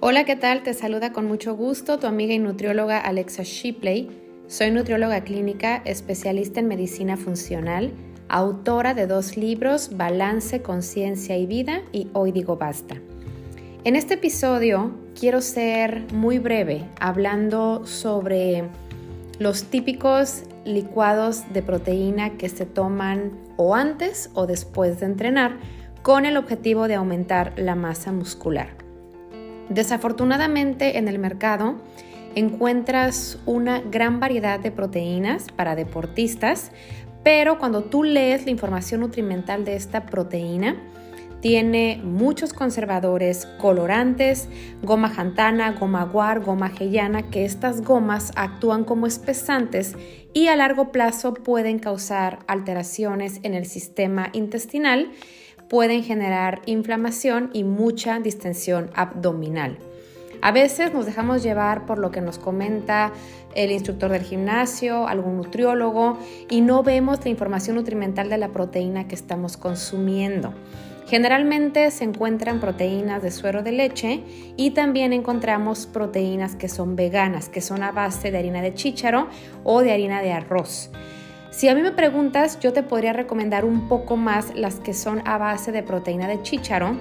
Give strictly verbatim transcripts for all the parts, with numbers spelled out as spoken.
Hola, ¿qué tal? Te saluda con mucho gusto tu amiga y nutrióloga Alexa Shipley. Soy nutrióloga clínica, especialista en medicina funcional, autora de dos libros, Balance, Conciencia y Vida y Hoy Digo Basta. En este episodio quiero ser muy breve hablando sobre los típicos licuados de proteína que se toman o antes o después de entrenar con el objetivo de aumentar la masa muscular. Desafortunadamente en el mercado encuentras una gran variedad de proteínas para deportistas, pero cuando tú lees la información nutrimental de esta proteína, tiene muchos conservadores, colorantes, goma xantana, goma guar, goma heyana, que estas gomas actúan como espesantes y a largo plazo pueden causar alteraciones en el sistema intestinal, pueden generar inflamación y mucha distensión abdominal. A veces nos dejamos llevar por lo que nos comenta el instructor del gimnasio, algún nutriólogo, y no vemos la información nutrimental de la proteína que estamos consumiendo. Generalmente se encuentran proteínas de suero de leche y también encontramos proteínas que son veganas, que son a base de harina de chícharo o de harina de arroz. Si a mí me preguntas, yo te podría recomendar un poco más las que son a base de proteína de chícharo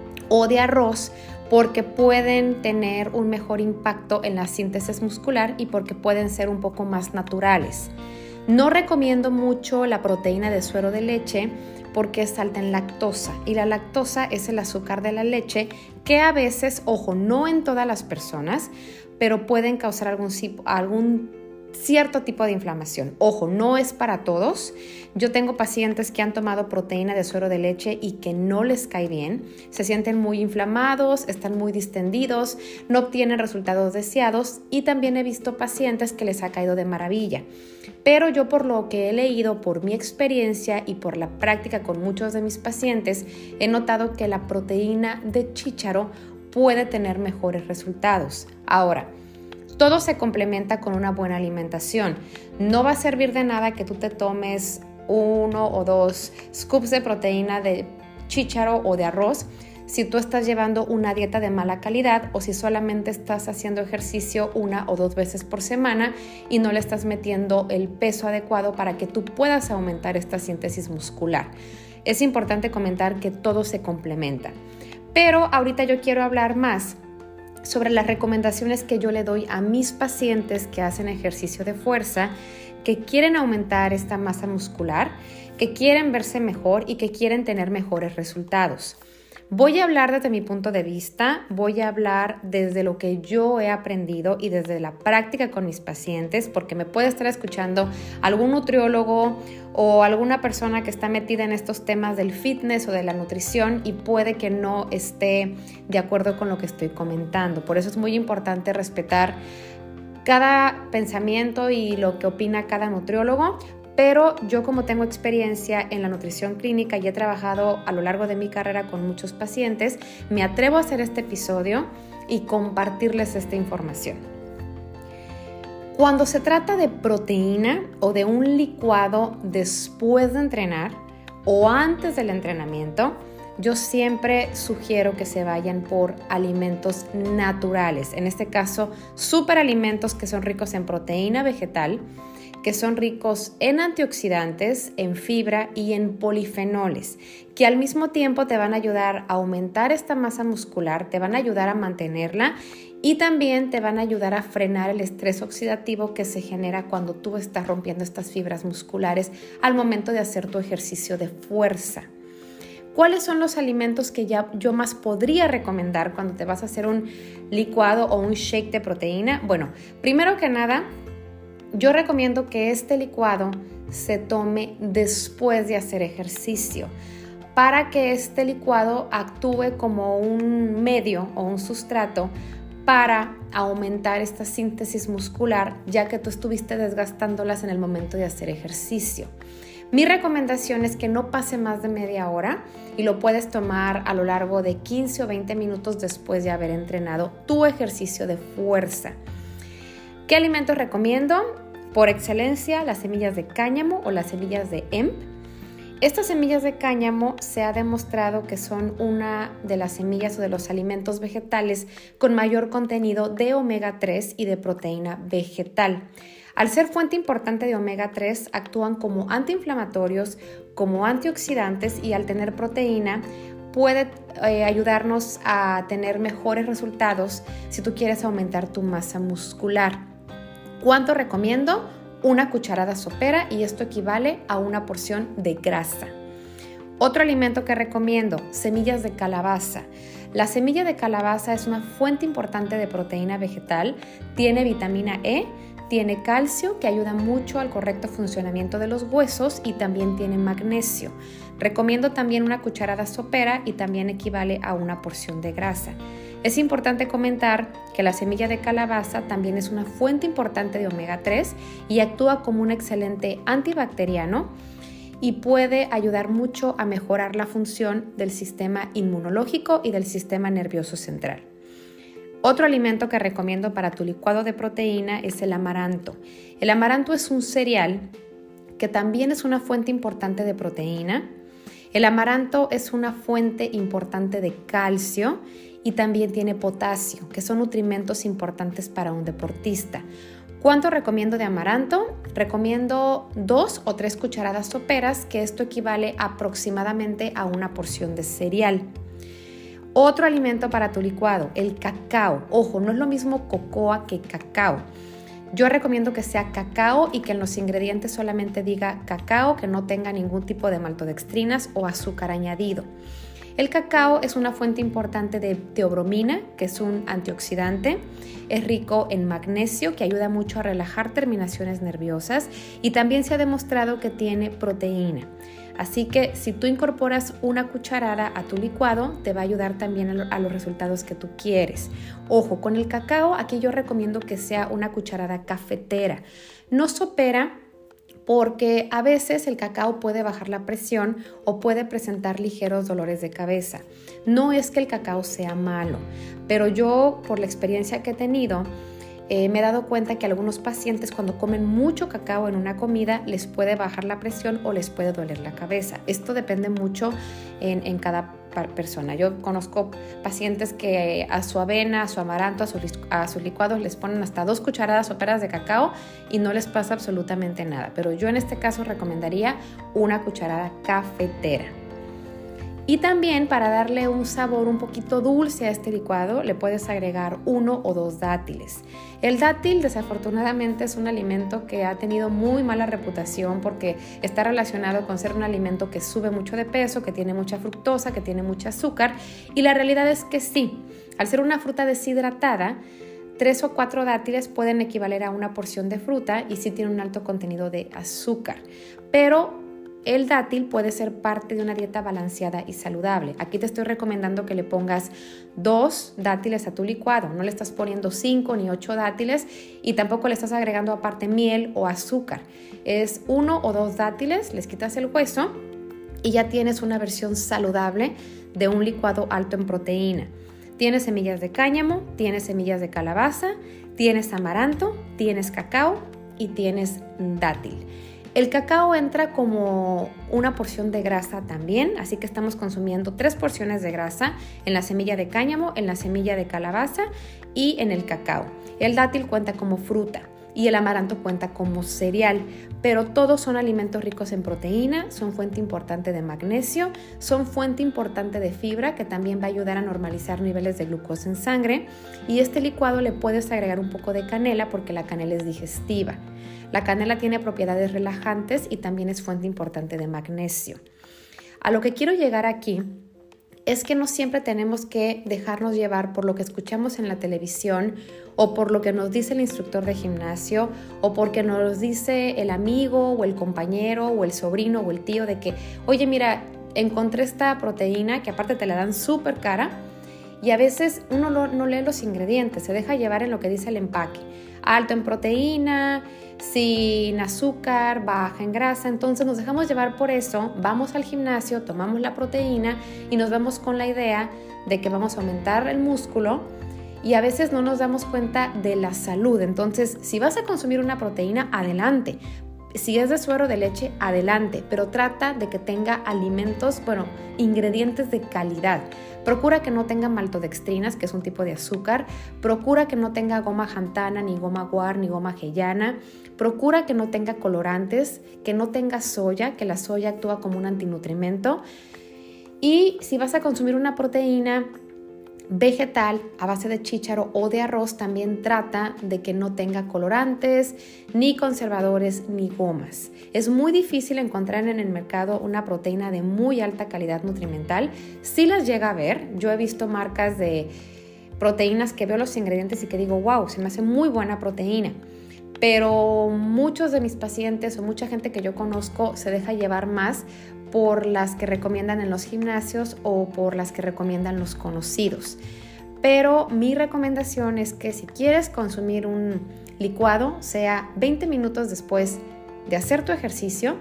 o de arroz, porque pueden tener un mejor impacto en la síntesis muscular y porque pueden ser un poco más naturales. No recomiendo mucho la proteína de suero de leche porque es alta en lactosa, y la lactosa es el azúcar de la leche que a veces, ojo, no en todas las personas, pero pueden causar algún, algún cierto tipo de inflamación. Ojo, no es para todos. Yo tengo pacientes que han tomado proteína de suero de leche y que no les cae bien. Se sienten muy inflamados, están muy distendidos, no obtienen resultados deseados, y también he visto pacientes que les ha caído de maravilla. Pero yo, por lo que he leído, por mi experiencia y por la práctica con muchos de mis pacientes, he notado que la proteína de chícharo puede tener mejores resultados. Ahora, todo se complementa con una buena alimentación. No va a servir de nada que tú te tomes uno o dos scoops de proteína de chícharo o de arroz si tú estás llevando una dieta de mala calidad o si solamente estás haciendo ejercicio una o dos veces por semana y no le estás metiendo el peso adecuado para que tú puedas aumentar esta síntesis muscular. Es importante comentar que todo se complementa. Pero ahorita yo quiero hablar más sobre las recomendaciones que yo le doy a mis pacientes que hacen ejercicio de fuerza, que quieren aumentar esta masa muscular, que quieren verse mejor y que quieren tener mejores resultados. Voy a hablar desde mi punto de vista, voy a hablar desde lo que yo he aprendido y desde la práctica con mis pacientes, porque me puede estar escuchando algún nutriólogo o alguna persona que está metida en estos temas del fitness o de la nutrición y puede que no esté de acuerdo con lo que estoy comentando. Por eso es muy importante respetar cada pensamiento y lo que opina cada nutriólogo. Pero yo, como tengo experiencia en la nutrición clínica y he trabajado a lo largo de mi carrera con muchos pacientes, me atrevo a hacer este episodio y compartirles esta información. Cuando se trata de proteína o de un licuado después de entrenar o antes del entrenamiento, yo siempre sugiero que se vayan por alimentos naturales. En este caso, superalimentos que son ricos en proteína vegetal, que son ricos en antioxidantes, en fibra y en polifenoles, que al mismo tiempo te van a ayudar a aumentar esta masa muscular, te van a ayudar a mantenerla y también te van a ayudar a frenar el estrés oxidativo que se genera cuando tú estás rompiendo estas fibras musculares al momento de hacer tu ejercicio de fuerza. ¿Cuáles son los alimentos que ya yo más podría recomendar cuando te vas a hacer un licuado o un shake de proteína? Bueno, primero que nada, yo recomiendo que este licuado se tome después de hacer ejercicio para que este licuado actúe como un medio o un sustrato para aumentar esta síntesis muscular, ya que tú estuviste desgastándolas en el momento de hacer ejercicio. Mi recomendación es que no pase más de media hora y lo puedes tomar a lo largo de quince o veinte minutos después de haber entrenado tu ejercicio de fuerza. ¿Qué alimentos recomiendo? Por excelencia, las semillas de cáñamo o las semillas de hemp. Estas semillas de cáñamo se ha demostrado que son una de las semillas o de los alimentos vegetales con mayor contenido de omega tres y de proteína vegetal. Al ser fuente importante de omega tres, actúan como antiinflamatorios, como antioxidantes y al tener proteína puede eh, ayudarnos a tener mejores resultados si tú quieres aumentar tu masa muscular. ¿Cuánto recomiendo? Una cucharada sopera y esto equivale a una porción de grasa. Otro alimento que recomiendo, semillas de calabaza. La semilla de calabaza es una fuente importante de proteína vegetal, tiene vitamina E, tiene calcio que ayuda mucho al correcto funcionamiento de los huesos y también tiene magnesio. Recomiendo también una cucharada sopera y también equivale a una porción de grasa. Es importante comentar que la semilla de calabaza también es una fuente importante de omega tres y actúa como un excelente antibacteriano y puede ayudar mucho a mejorar la función del sistema inmunológico y del sistema nervioso central. Otro alimento que recomiendo para tu licuado de proteína es el amaranto. El amaranto es un cereal que también es una fuente importante de proteína. El amaranto es una fuente importante de calcio y también tiene potasio, que son nutrimentos importantes para un deportista. ¿Cuánto recomiendo de amaranto? Recomiendo dos o tres cucharadas soperas, que esto equivale aproximadamente a una porción de cereal. Otro alimento para tu licuado, el cacao. Ojo, no es lo mismo cocoa que cacao. Yo recomiendo que sea cacao y que en los ingredientes solamente diga cacao, que no tenga ningún tipo de maltodextrinas o azúcar añadido. El cacao es una fuente importante de teobromina, que es un antioxidante. Es rico en magnesio, que ayuda mucho a relajar terminaciones nerviosas, y también se ha demostrado que tiene proteína. Así que si tú incorporas una cucharada a tu licuado, te va a ayudar también a los resultados que tú quieres. Ojo, con el cacao, aquí yo recomiendo que sea una cucharada cafetera. No sopera, porque a veces el cacao puede bajar la presión o puede presentar ligeros dolores de cabeza. No es que el cacao sea malo, pero yo, por la experiencia que he tenido, Eh, me he dado cuenta que algunos pacientes, cuando comen mucho cacao en una comida, les puede bajar la presión o les puede doler la cabeza. Esto depende mucho en, en cada persona. Yo conozco pacientes que a su avena, a su amaranto, a, su, a sus licuados les ponen hasta dos cucharadas soperas de cacao y no les pasa absolutamente nada. Pero yo en este caso recomendaría una cucharada cafetera. Y también, para darle un sabor un poquito dulce a este licuado, le puedes agregar uno o dos dátiles. El dátil, desafortunadamente, es un alimento que ha tenido muy mala reputación porque está relacionado con ser un alimento que sube mucho de peso, que tiene mucha fructosa, que tiene mucho azúcar. Y la realidad es que sí, al ser una fruta deshidratada, tres o cuatro dátiles pueden equivaler a una porción de fruta y sí tiene un alto contenido de azúcar. Pero el dátil puede ser parte de una dieta balanceada y saludable. Aquí te estoy recomendando que le pongas dos dátiles a tu licuado. No le estás poniendo cinco ni ocho dátiles y tampoco le estás agregando aparte miel o azúcar. Es uno o dos dátiles, les quitas el hueso y ya tienes una versión saludable de un licuado alto en proteína. Tienes semillas de cáñamo, tienes semillas de calabaza, tienes amaranto, tienes cacao y tienes dátil. El cacao entra como una porción de grasa también, así que estamos consumiendo tres porciones de grasa en la semilla de cáñamo, en la semilla de calabaza y en el cacao. El dátil cuenta como fruta y el amaranto cuenta como cereal, pero todos son alimentos ricos en proteína, son fuente importante de magnesio, son fuente importante de fibra que también va a ayudar a normalizar niveles de glucosa en sangre, y este licuado le puedes agregar un poco de canela porque la canela es digestiva. La canela tiene propiedades relajantes y también es fuente importante de magnesio. A lo que quiero llegar aquí es que no siempre tenemos que dejarnos llevar por lo que escuchamos en la televisión o por lo que nos dice el instructor de gimnasio o porque nos dice el amigo o el compañero o el sobrino o el tío de que, oye, mira, encontré esta proteína que aparte te la dan súper cara, y a veces uno no, no lee los ingredientes, se deja llevar en lo que dice el empaque. Alto en proteína, sin azúcar, baja en grasa. Entonces nos dejamos llevar por eso, vamos al gimnasio, tomamos la proteína y nos vamos con la idea de que vamos a aumentar el músculo y a veces no nos damos cuenta de la salud. Entonces, si vas a consumir una proteína, adelante. Si es de suero de leche, adelante, pero trata de que tenga alimentos, bueno, ingredientes de calidad. Procura que no tenga maltodextrinas, que es un tipo de azúcar. Procura que no tenga goma xanthana, ni goma guar, ni goma avellana. Procura que no tenga colorantes, que no tenga soya, que la soya actúa como un antinutrimento. Y si vas a consumir una proteína vegetal a base de chícharo o de arroz, también trata de que no tenga colorantes, ni conservadores, ni gomas. Es muy difícil encontrar en el mercado una proteína de muy alta calidad nutrimental. Sí las llega a ver. Yo he visto marcas de proteínas que veo los ingredientes y que digo, wow, se me hace muy buena proteína. Pero muchos de mis pacientes o mucha gente que yo conozco se deja llevar más por las que recomiendan en los gimnasios o por las que recomiendan los conocidos. Pero mi recomendación es que si quieres consumir un licuado, sea veinte minutos después de hacer tu ejercicio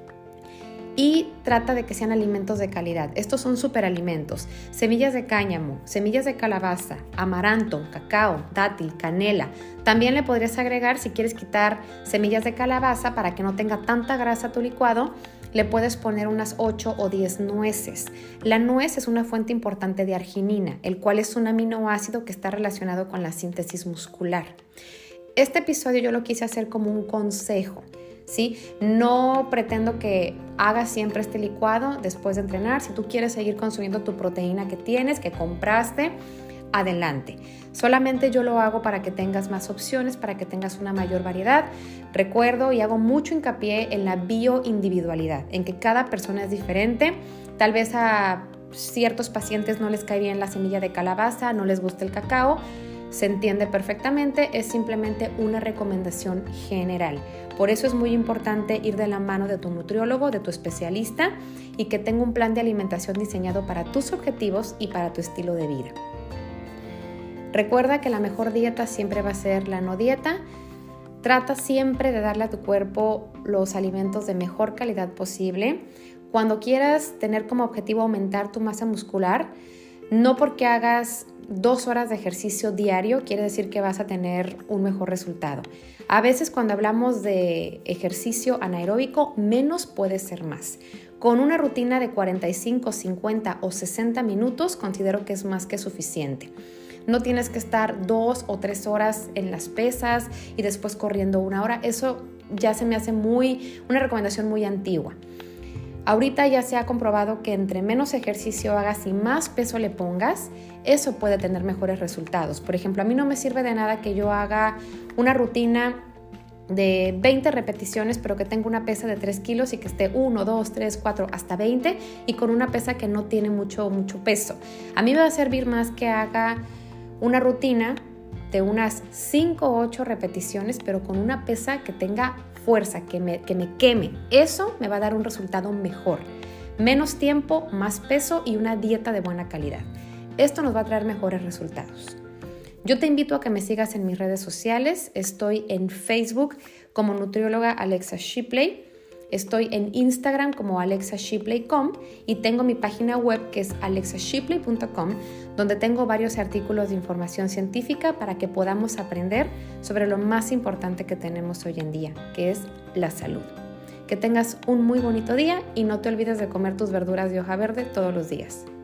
y trata de que sean alimentos de calidad. Estos son superalimentos: semillas de cáñamo, semillas de calabaza, amaranto, cacao, dátil, canela. También le podrías agregar, si quieres quitar semillas de calabaza para que no tenga tanta grasa tu licuado, le puedes poner unas ocho o diez nueces. La nuez es una fuente importante de arginina, el cual es un aminoácido que está relacionado con la síntesis muscular. Este episodio yo lo quise hacer como un consejo, ¿sí? No pretendo que hagas siempre este licuado después de entrenar. Si tú quieres seguir consumiendo tu proteína que tienes, que compraste, adelante. Solamente yo lo hago para que tengas más opciones, para que tengas una mayor variedad. Recuerdo y hago mucho hincapié en la bioindividualidad, en que cada persona es diferente. Tal vez a ciertos pacientes no les cae bien la semilla de calabaza, no les gusta el cacao. Se entiende perfectamente, es simplemente una recomendación general. Por eso es muy importante ir de la mano de tu nutriólogo, de tu especialista, y que tenga un plan de alimentación diseñado para tus objetivos y para tu estilo de vida. Recuerda que la mejor dieta siempre va a ser la no dieta. Trata siempre de darle a tu cuerpo los alimentos de mejor calidad posible. Cuando quieras tener como objetivo aumentar tu masa muscular, no porque hagas dos horas de ejercicio diario quiere decir que vas a tener un mejor resultado. A veces cuando hablamos de ejercicio anaeróbico, menos puede ser más. Con una rutina de cuarenta y cinco, cincuenta o sesenta minutos considero que es más que suficiente. No tienes que estar dos o tres horas en las pesas y después corriendo una hora. Eso ya se me hace muy, una recomendación muy antigua. Ahorita ya se ha comprobado que entre menos ejercicio hagas y más peso le pongas, eso puede tener mejores resultados. Por ejemplo, a mí no me sirve de nada que yo haga una rutina de veinte repeticiones, pero que tenga una pesa de tres kilos y que esté uno, dos, tres, cuatro, hasta veinte y con una pesa que no tiene mucho, mucho peso. A mí me va a servir más que haga una rutina de unas cinco o ocho repeticiones, pero con una pesa que tenga fuerza, que me, que me queme. Eso me va a dar un resultado mejor. Menos tiempo, más peso y una dieta de buena calidad. Esto nos va a traer mejores resultados. Yo te invito a que me sigas en mis redes sociales. Estoy en Facebook como nutrióloga Alexa Shipley. Estoy en Instagram como alexa shipley punto com y tengo mi página web que es alexa shipley punto com, donde tengo varios artículos de información científica para que podamos aprender sobre lo más importante que tenemos hoy en día, que es la salud. Que tengas un muy bonito día y no te olvides de comer tus verduras de hoja verde todos los días.